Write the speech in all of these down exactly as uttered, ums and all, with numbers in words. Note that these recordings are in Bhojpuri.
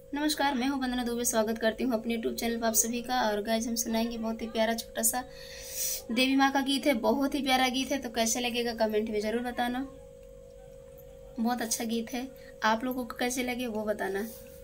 नमस्कार, मैं हूं वंदना दुबे। स्वागत करती हूं अपने यूट्यूब चैनल पर आप सभी का। और गाइस हम सुनाएंगे बहुत ही प्यारा छोटा सा देवी माँ का गीत है। बहुत ही प्यारा गीत है, तो कैसे लगेगा कमेंट में जरूर बताना। बहुत अच्छा गीत है, आप लोगों को कैसे लगे वो बताना।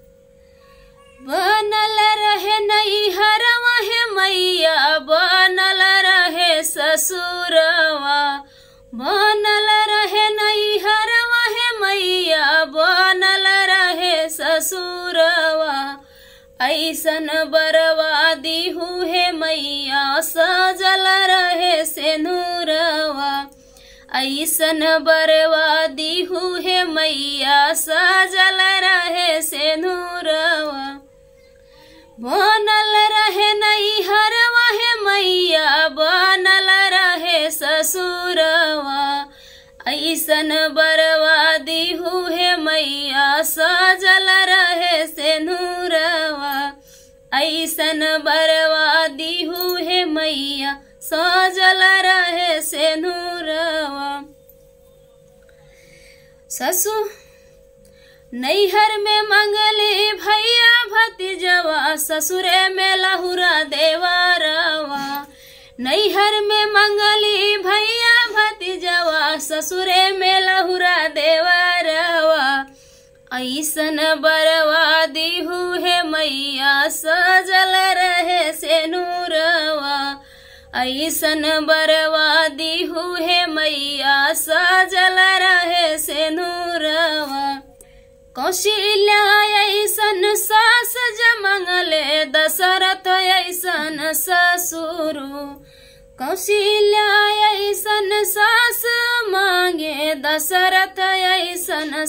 बनल रहे नैहरवा है मैया, बनल रहे ससुरवा, बनल रहे नैहरवा है मैया, बनल रहे ससुरवा। ऐसन बरवादी हुए मैया, सजल रहे सेनुरवा। ऐसन बरवादी हुए मैया, सजल रहे सेनुरवा। बनल रहे नैहरवा है मैया, बनल रहे ससुरवा। ऐसन बरवादी हुए मैया, सजल रहे सेनुरवा। ऐसन बरवादी हुए मैया, सजल रहे सेनुरवा। ससुर नैहर में मंगली भैया भतीजवा, ससुरे में लहुरा देवरवा। नैहर में मंगली भैया भतीजवा, ससुरे में लहुरा देवरवा। ऐसन बरवादी हुए मैया, सजल रहे सेनुरवा। ऐसन बरवादी हुए मैया, सजल रहे सेनुरवा। कौशल्या ऐसन सास जमंगले, दशरथ ऐसन ससुरु। कौशल्या ऐसन सास मांगे, दशरथ ऐसन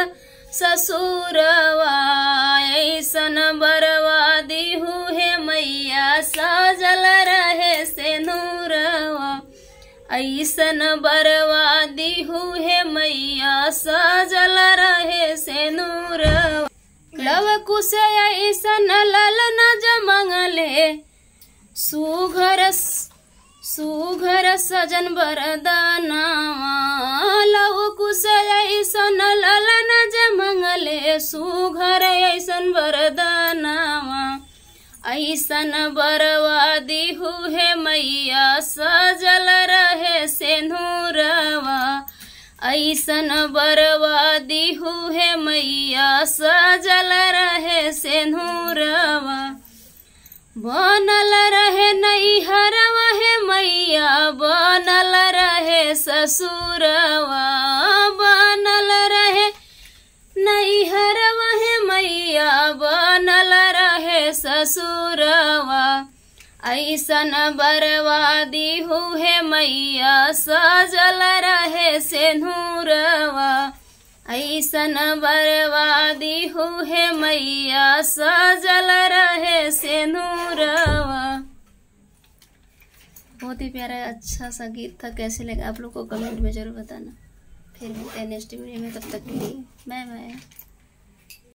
ससुरवा। ऐसन बरवादी हुए मैया, सजल रहे सेनुरवा। ऐसन बरवादी हुए मैया, सजल रहे सेनुरवा। लव कुश ऐसन ललन जमंगले, सुघर सुघर सजन बरदानावा। लव कुश ऐसन ललन जमंगले, सुघर ऐसन बरदानावा। ऐसन बरवादी हुए मैया, सजल रहे सेनुरवा। ऐसन बरवादी हुए मैया, सजल रहे सेनुरवा। बनल रहे नैहरवा है मैया, बनल रहे ससुरवा। बनल रहे नैहरवा है मैया, बनल रहे ससुरवा। ऐसन बरवादी हुए मैया, सजल रहे सेनुरवा। ऐसन बरवादी हुए मैया, सजल रहे सेनुरवा। बहुत ही प्यारा अच्छा सा गीत था। कैसे लगा आप लोग को कमेंट में जरूर बताना। फिर मिलते हैं नेक्स्ट वीडियो में, तब तक के लिए बाय बाय।